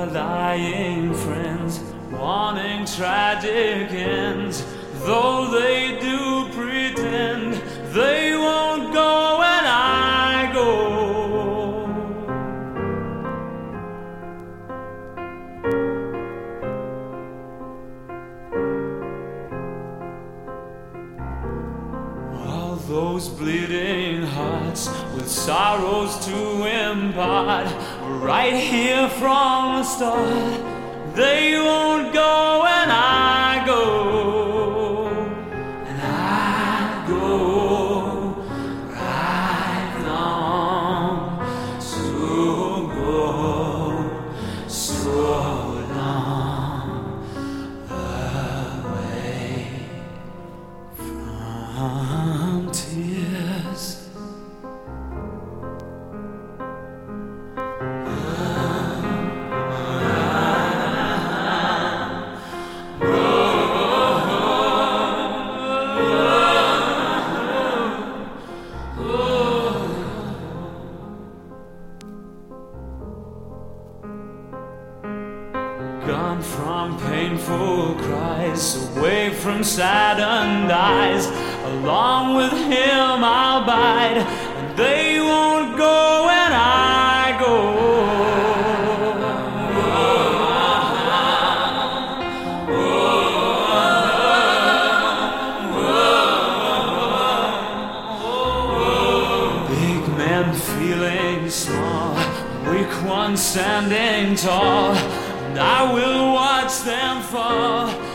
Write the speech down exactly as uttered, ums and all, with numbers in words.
lying friends, wanting tragic ends, though they do pretend they won't go when I go. While those bleeding hearts with sorrows to impart were right here from the start, they won't go when I go, and I go right long, so go so long away from tears. Gone from painful cries, away from saddened eyes, along with him I'll bide, and they won't go when I go. Big men feeling small, weak ones standing tall, and I will watch them fall.